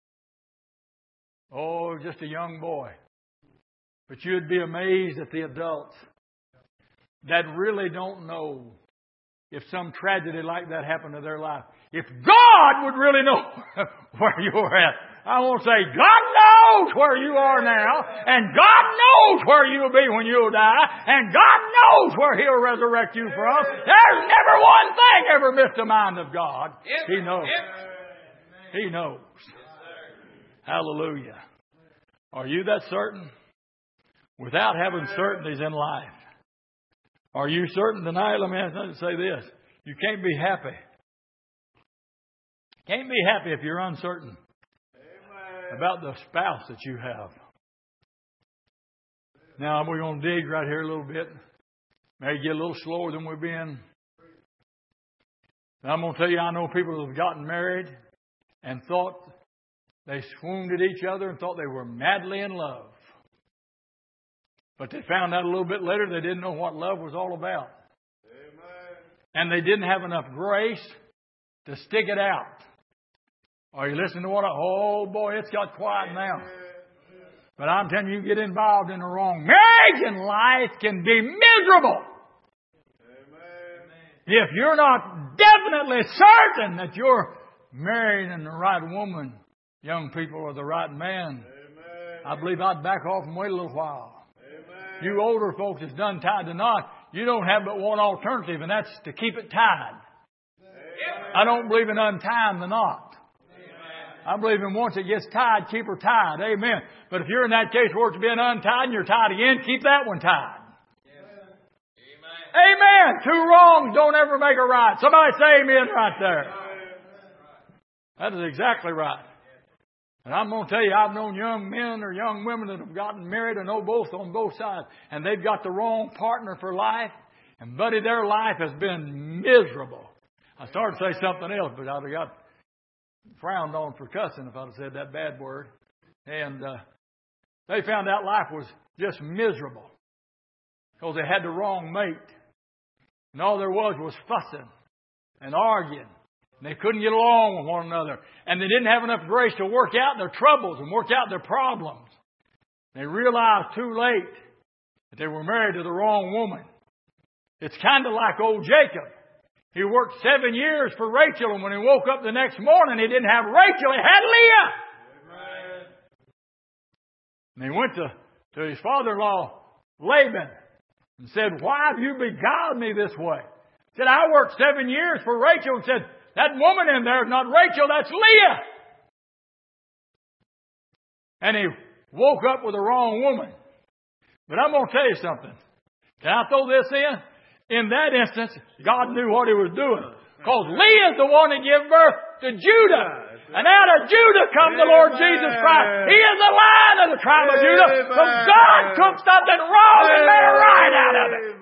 Oh, just a young boy. But you'd be amazed at the adults that really don't know if some tragedy like that happened to their life. If God would really know where you're at. I won't say God knows where you are now, and God knows where you'll be when you'll die, and God knows where He'll resurrect you from. There's never one thing ever missed the mind of God. He knows. He knows. Hallelujah. Are you that certain? Without having certainties in life. Are you certain tonight? Let me say this. You can't be happy. Can't be happy if you're uncertain about the spouse that you have. Now, we're going to dig right here a little bit. Maybe get a little slower than we've been. Now, I'm going to tell you, I know people who have gotten married and thought they swooned at each other and thought they were madly in love. But they found out a little bit later they didn't know what love was all about. Amen. And they didn't have enough grace to stick it out. Are you listening to what I... Oh, boy, it's got quiet now. But I'm telling you, you get involved in the wrong marriage and life can be miserable. Amen. If you're not definitely certain that you're married and the right woman, young people, or the right man, amen, I believe I'd back off and wait a little while. Amen. You older folks that's done tied the knot, you don't have but one alternative, and that's to keep it tied. Amen. I don't believe in untying the knot. I believe in once it gets tied, keep her tied. Amen. But if you're in that case where it's been untied and you're tied again, keep that one tied. Amen. Amen. Two wrongs don't ever make a right. Somebody say amen right there. That is exactly right. And I'm going to tell you, I've known young men or young women that have gotten married. I know both on both sides. And they've got the wrong partner for life. And buddy, their life has been miserable. I started to say something else, but I'd have got frowned on for cussing if I'd have said that bad word. And uh, they found out life was just miserable because they had the wrong mate. And all there was was fussing and arguing. And they couldn't get along with one another. And they didn't have enough grace to work out their troubles and work out their problems. They realized too late that they were married to the wrong woman. It's kind of like old Jacob. He worked seven years for Rachel, and when he woke up the next morning, he didn't have Rachel, he had Leah. Amen. And he went to, to his father-in-law, Laban, and said, why have you beguiled me this way? He said, I worked seven years for Rachel, and said, that woman in there is not Rachel, that's Leah. and he woke up with the wrong woman. But I'm going to tell you something. Can I throw this in? In that instance, God knew what He was doing. Because Leah is the one that gave birth to Judah. And out of Judah comes the Lord Jesus Christ. He is the Lion of the tribe of Judah. So God took something wrong and made a right out of it.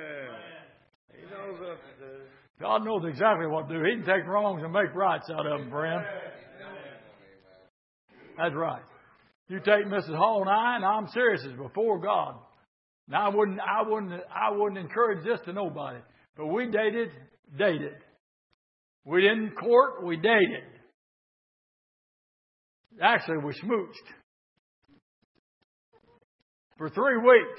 God knows exactly what to do. He can take wrongs and make rights out of them, friend. That's right. You take Missus Hall and I, and I'm serious, it's before God. Now I wouldn't, I wouldn't, I wouldn't encourage this to nobody. But we dated, dated. We didn't court, we dated. Actually, we smooched for three weeks,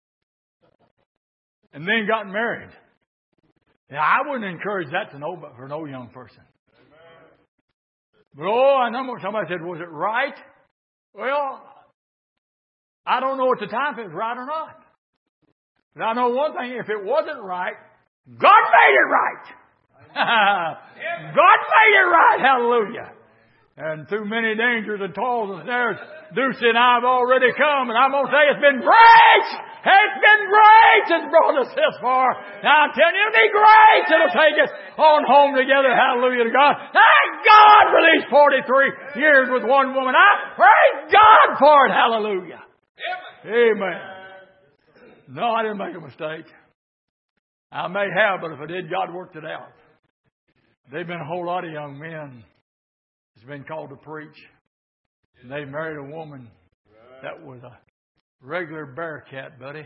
and then got married. Now I wouldn't encourage that to no for no young person. But oh, I know somebody said, "Was it right?" Well, I don't know at the time if it was right or not. But I know one thing, if it wasn't right, God made it right. God made it right. Hallelujah. And through many dangers and toils and snares, Deuce and I have already come. And I'm going to say it's been great. It's been great. It's brought us this far. Now I'm telling you, it'll be great. It'll take us on home together. Hallelujah to God. Thank God for these forty-three years with one woman. I praise God for it. Hallelujah. Amen. No, I didn't make a mistake. I may have, but if I did, God worked it out. There've been a whole lot of young men that's been called to preach. And they married a woman that was a regular bear cat, buddy.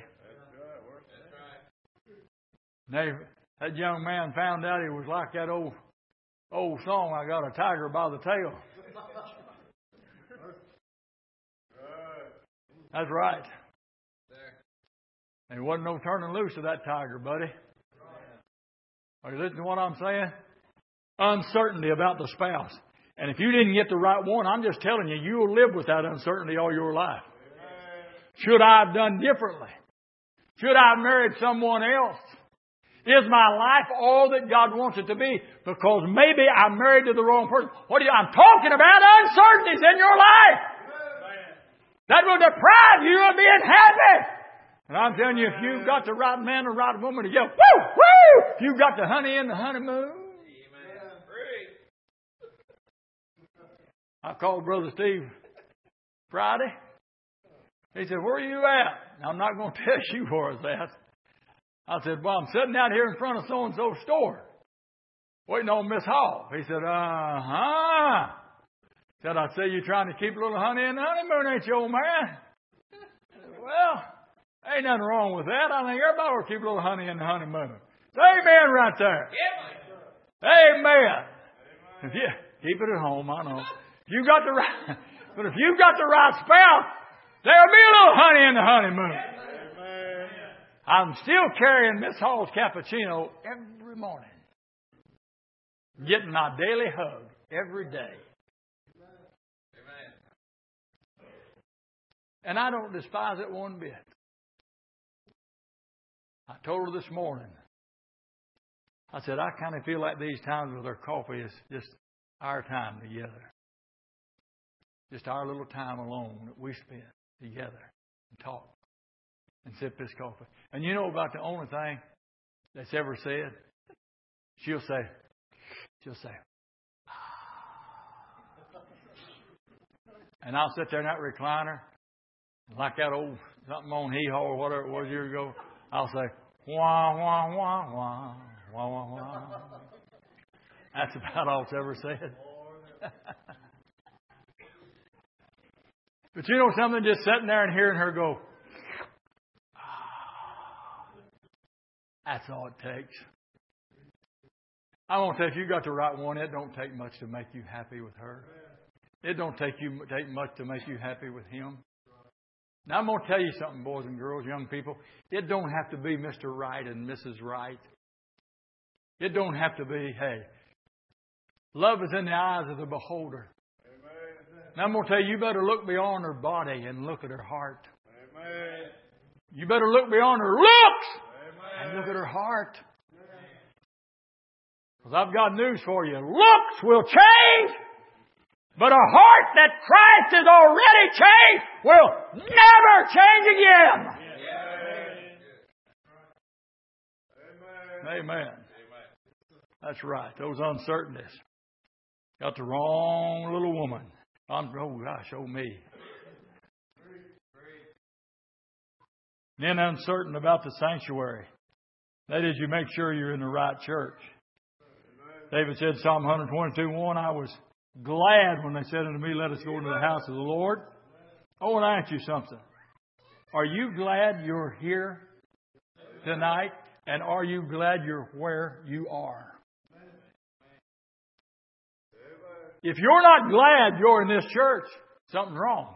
And they, that young man found out he was like that old old song, I got a tiger by the tail. That's right. There wasn't no turning loose of that tiger, buddy. Are you listening to what I'm saying? Uncertainty about the spouse. And if you didn't get the right one, I'm just telling you, you will live with that uncertainty all your life. Should I have done differently? Should I have married someone else? Is my life all that God wants it to be? Because maybe I'm married to the wrong person. What do you, I'm talking about uncertainties in your life. That will deprive you of being happy. And I'm telling you, if you've got the right man or right woman to yell, woo, woo, if you've got the honey in the honeymoon. I called Brother Steve Friday. He said, where are you at? Now, I'm not going to tell you where I was at. I said, well, I'm sitting out here in front of so-and-so's store, waiting on Miss Hall. He said, uh-huh. Said, I say you're trying to keep a little honey in the honeymoon, ain't you, old man? Said, well, ain't nothing wrong with that. I think everybody will keep a little honey in the honeymoon. Say amen right there. Amen. If you, keep it at home, I know. If you got the right, but if you've got the right spouse, there'll be a little honey in the honeymoon. Amen. I'm still carrying Miss Hall's cappuccino every morning. Getting my daily hug every day. Amen. And I don't despise it one bit. I told her this morning, I said, I kind of feel like these times with our coffee is just our time together. Just our little time alone that we spend together and talk and sip this coffee. And you know about the only thing that's ever said? She'll say, she'll say, ah. And I'll sit there in that recliner, like that old something on hee-haw or whatever it was years ago. I'll say, wah, wah, wah, wah, wah, wah, wah. That's about all it's ever said. But you know something, just sitting there and hearing her go, ah, that's all it takes. I won't say if you got the right one, it don't take much to make you happy with her. It don't take you take much to make you happy with him. Now I'm going to tell you something, boys and girls, young people. It don't have to be Mister Right and Missus Right. It don't have to be, hey, love is in the eyes of the beholder. Now I'm going to tell you, you better look beyond her body and look at her heart. Amen. You better look beyond her looks Amen. And look at her heart. Because I've got news for you. Looks will change. But a heart that Christ has already changed will never change again. Amen. Amen. That's right. Those uncertainties. Got the wrong little woman. I'm, oh gosh, oh me. Then uncertain about the sanctuary. That is, you make sure you're in the right church. David said, Psalm one twenty-two, one, I was glad when they said unto me, let us go into the house of the Lord. I want to ask you something. Are you glad you're here tonight? And are you glad you're where you are? If you're not glad you're in this church, something's wrong.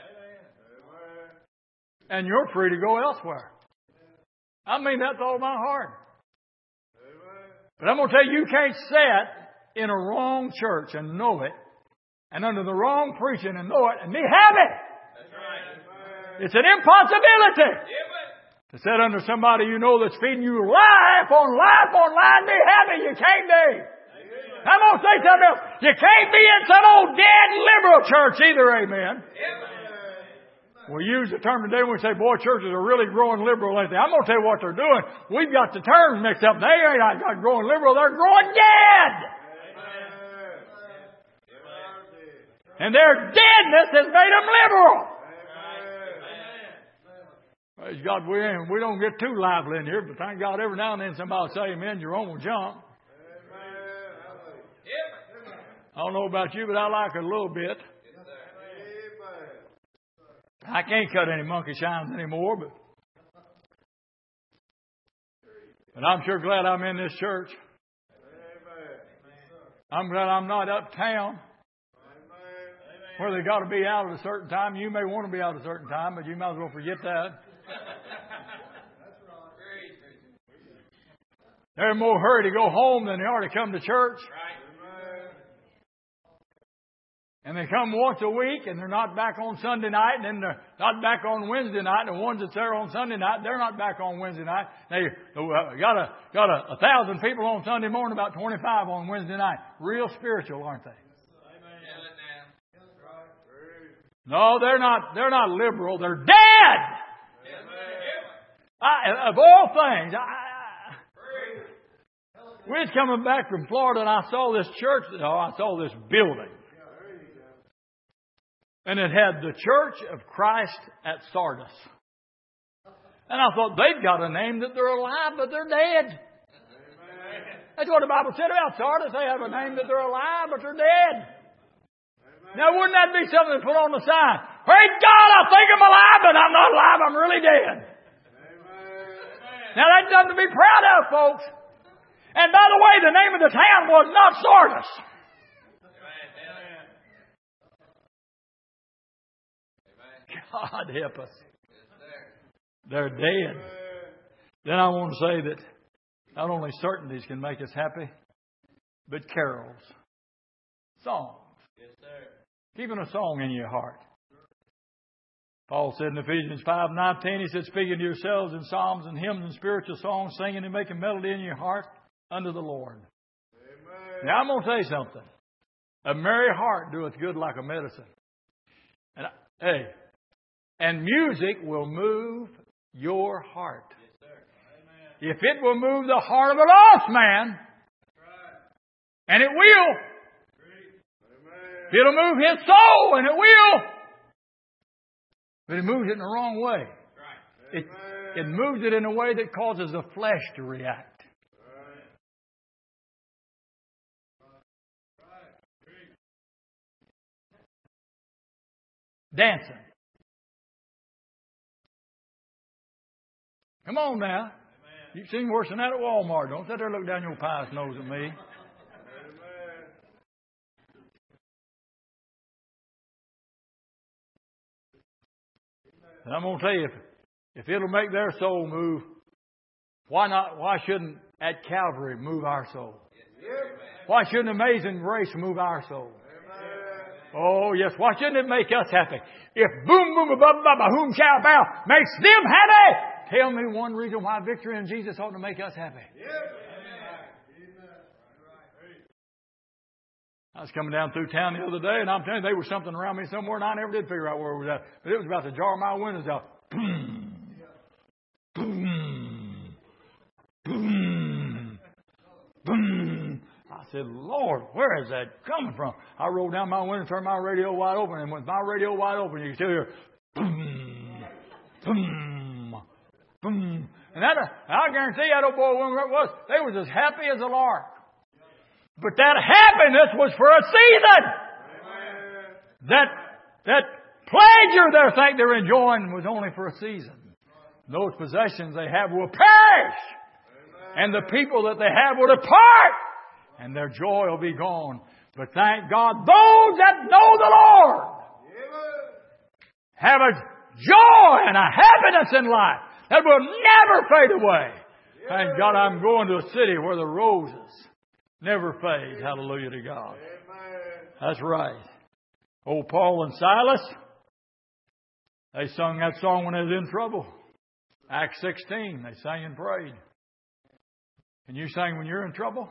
And you're free to go elsewhere. I mean that with all my heart. But I'm going to tell you, you can't sit in a wrong church and know it, and under the wrong preaching and know it, and be happy. It's an impossibility to sit under somebody you know that's feeding you life on life on life and be happy. You can't be. I'm going to say something else. You can't be in some old dead liberal church either, amen. We use the term today when we say, boy, churches are really growing liberal, ain't they? I'm going to tell you what they're doing. We've got the terms mixed up. They ain't not growing liberal. They're growing dead. And their deadness has made them liberal. Praise God, we, ain't, we don't get too lively in here, but thank God every now and then somebody will say amen, Jerome will jump. I don't know about you, but I like it a little bit. I can't cut any monkey shines anymore, but but I'm sure glad I'm in this church. I'm glad I'm not uptown where they got to be out at a certain time. You may want to be out at a certain time, but you might as well forget that. They're in more hurry to go home than they are to come to church. And they come once a week, and they're not back on Sunday night, and then they're not back on Wednesday night. And the ones that's there on Sunday night, they're not back on Wednesday night. They uh, got a got a, a thousand people on Sunday morning, about twenty-five on Wednesday night. Real spiritual, aren't they? No, they're not. They're not liberal. They're dead. I, of all things, I, we was coming back from Florida, and I saw this church. Oh, I saw this building. And it had the Church of Christ at Sardis. And I thought, they've got a name that they're alive, but they're dead. Amen. That's what the Bible said about Sardis. They have a name that they're alive, but they're dead. Amen. Now, wouldn't that be something to put on the sign? Praise God, I think I'm alive, but I'm not alive. I'm really dead. Amen. Now, that's nothing to be proud of, folks. And by the way, the name of the town was not Sardis. God help us. They're dead. Then I want to say that not only certainties can make us happy, but carols, songs. Keeping a song in your heart. Paul said in Ephesians five nineteen, he said, speaking to yourselves in psalms and hymns and spiritual songs, singing and making melody in your heart unto the Lord. Amen. Now I'm going to tell you something. A merry heart doeth good like a medicine. And hey, and music will move your heart. Yes, sir. Amen. If it will move the heart of a lost man, right. And it will. Amen. It'll move his soul, and it will. But it moves it in the wrong way. Right. It, it moves it in a way that causes the flesh to react. Right. Dancing. Come on now. Amen. You've seen worse than that at Walmart. Don't sit there and look down your pious nose at me. Amen. And I'm going to tell you, if, if it'll make their soul move, why not? Why shouldn't at Calvary move our soul? Why shouldn't Amazing Grace move our soul? Oh, yes. Why shouldn't it make us happy? If boom, boom, above, above, whom shall bow makes them happy. Tell me one reason why victory in Jesus ought to make us happy. I was coming down through town the other day, and I'm telling you, there was something around me somewhere, and I never did figure out where it was at. But it was about to jar my windows out. Boom, boom, boom, boom. I said, Lord, where is that coming from? I rolled down my window, turned my radio wide open, and with my radio wide open, you can still hear boom, boom, boom. And that, I guarantee that old boy, whoever it was, they was as happy as a lark. But that happiness was for a season. Amen. That that pleasure they think they're enjoying was only for a season. Those possessions they have will perish. Amen. And the people that they have will depart. And their joy will be gone. But thank God, those that know the Lord have a joy and a happiness in life that will never fade away. Thank God I'm going to a city where the roses never fade. Hallelujah to God. That's right. Old Paul and Silas, they sung that song when they was in trouble. Acts sixteen, they sang and prayed. Can you sing when you're in trouble?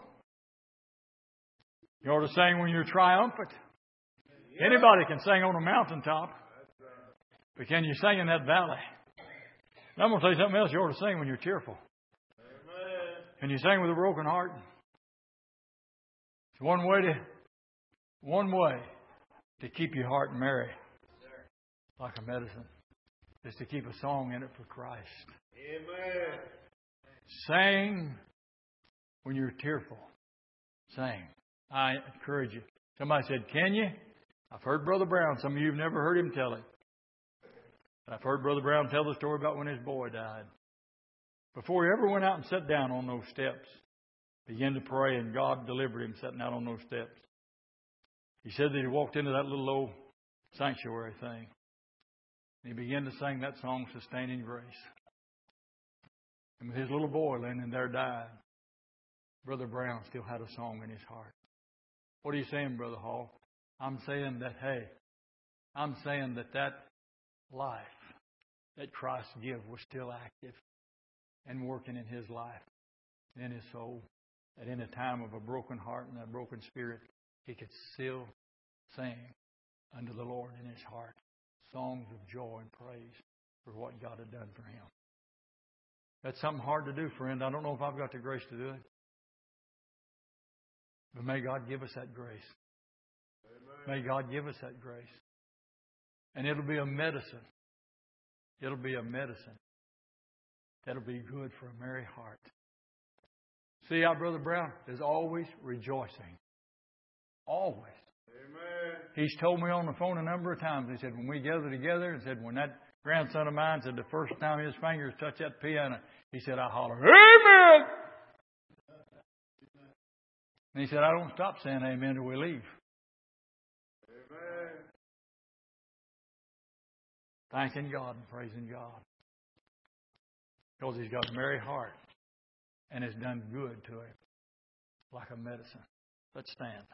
You ought to sing when you're triumphant. Anybody can sing on a mountaintop. But can you sing in that valley? And I'm going to tell you something else you ought to sing when you're tearful. Can you sing with a broken heart? It's one way to, one way to keep your heart merry, like a medicine, is to keep a song in it for Christ. Amen. Sing when you're tearful. Sing. I encourage you. Somebody said, can you? I've heard Brother Brown. Some of you have never heard him tell it. I've heard Brother Brown tell the story about when his boy died. Before he ever went out and sat down on those steps, began to pray, and God delivered him sitting out on those steps. He said that he walked into that little old sanctuary thing, and he began to sing that song, Sustaining Grace. And with his little boy laying there died, Brother Brown still had a song in his heart. What are you saying, Brother Hall? I'm saying that, hey, I'm saying that that life that Christ gave was still active and working in his life and in his soul. That in a time of a broken heart and a broken spirit, he could still sing unto the Lord in his heart songs of joy and praise for what God had done for him. That's something hard to do, friend. I don't know if I've got the grace to do it. But may God give us that grace. Amen. May God give us that grace. And it'll be a medicine. It'll be a medicine that'll be good for a merry heart. See, our Brother Brown is always rejoicing. Always. Amen. He's told me on the phone a number of times. He said, when we gather together, he said, when that grandson of mine said the first time his fingers touched that piano, he said, I holler, Amen! And he said, I don't stop saying amen till we leave. Amen. Thanking God and praising God. Because he's got a merry heart. And it's done good to him. Like a medicine. Let's stand.